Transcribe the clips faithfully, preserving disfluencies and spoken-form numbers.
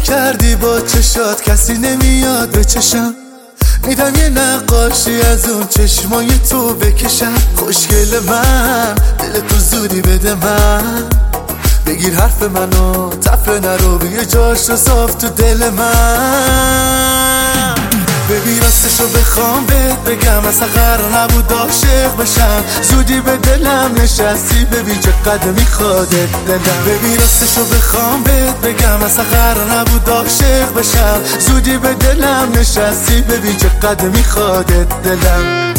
کردی با چشات کسی نمیاد به چشم، میدم یه نقاشی از اون چشمای تو بکشم. خوشگل من دل تو زودی بده من، بگیر حرف منو تفره نرو بگیر جاش رو صاف تو دل من. ببین راستشو بخوام بهت بگم اصلا قرار نبود عاشق بشم، زودی به دلم نشستی ببین چقدر میخوادت دلم. ببین راستشو بخوام بهت بگم اصلا قرار نبود عاشق بشم، زودی به دلم نشستی ببین چقدر میخوادت دلم.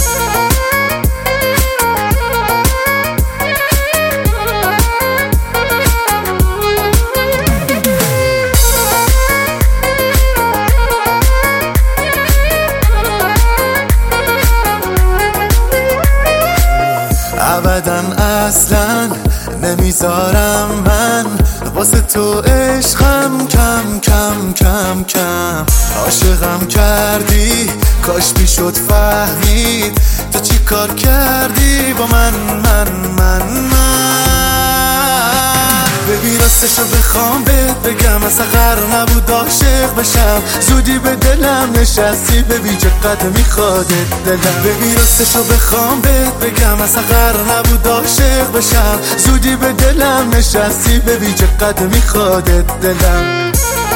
ابداً اصلاً نمیذارم من واسه تو عشقم کم کم کم کم. عاشقم کردی کاش میشد فهمید تو چی کار کردی با من من من من. ببین راستشو بخوام بهت بگم اصلا قرار نبود عاشق بشم، زودی به دلم نشستی ببین چقدر میخوادت دلم. ببین راستشو بخوام بهت بگم اصلا قرار نبود عاشق بشم، زودی به دلم نشستی ببین چقدر میخوادت دلم.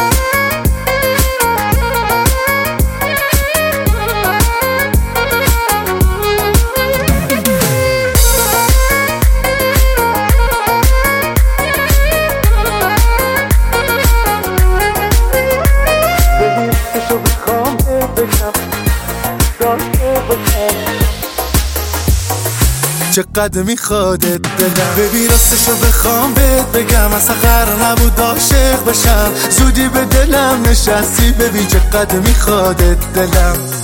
چقدر میخوادت دلم. ببین راستشو بخوام بهت بگم اصلا قرار نبود عاشق بشم، زودی به دلم نشستی ببین چقدر میخوادت دلم.